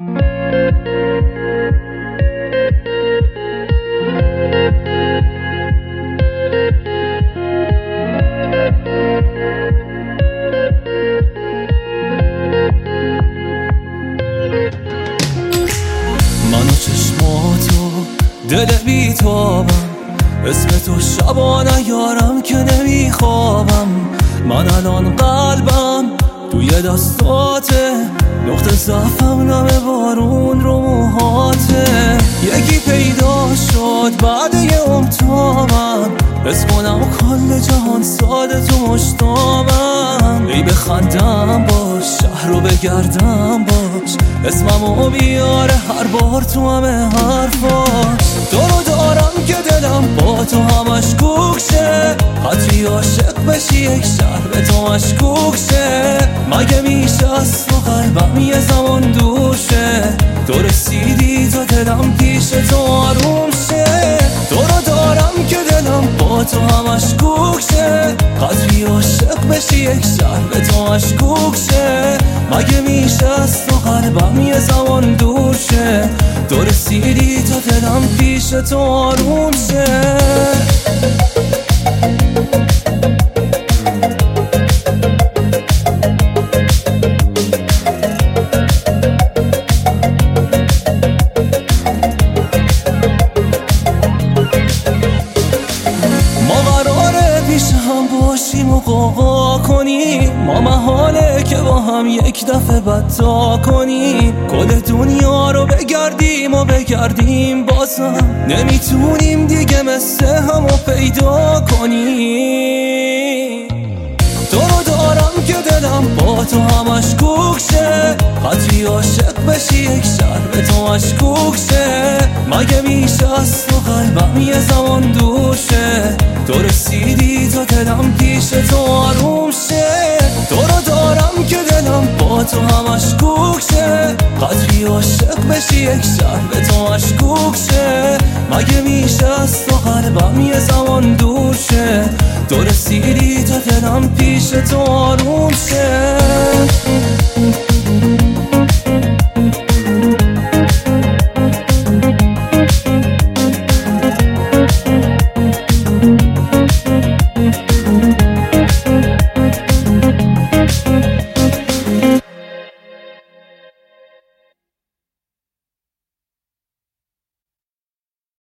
من و چشماتو دل بیتابم، اسم تو شبانه یارم که نمیخوابم. من الان قلبم توی دستاته، نقطه ضعفم نمه بارون رو موهاته. یکی پیدا شد بعد یه امتابم، حس کنم کل جهان ساده تو مشتامم. ای بخندم باش، شهر رو بگردم باش، اسممو بیاره هر بار تو همه حرفاش. تو رو دارم که دلم با تو همش کوک شه، حتی عاشق بشی یک شهر به تو مشکوک شه. مگه میشه از تو قلبم یه زمان دور شه، تو رسیدی تا دلم پیش تو آروم شه. تو رو دارم که دلم با تو همش کوک شه، قدری عاشق بشی یک شهر به تو مشکوک شه. مگه میشه از تو قلبم یه زمان دور شه، تو رسیدی تا دلم پیش تو آروم شه. باشیم و قوقا کنیم، ما محاله که با هم یک دفعه بدتا کنیم. کل دنیا رو بگردیم و بگردیم بازم نمیتونیم دیگه مثل همو پیدا کنیم. تو رو دارم که دلم با تو همش کوک شه، حتی عاشق بشی یک شهر به تو مشکوک شه. مگه میشه از تو قلبم یه زمان دور شه، تو رسیدی تا دلم پیش تو آروم شه. تو رو دارم که دلم با تو همش کوک شه، قدری عاشق بشی یک شهر به تو مشکوک شه. مگه میشه از تو قلبم یه زمان دور شه، تو رسیدی تا دلم پیش تو آروم شه.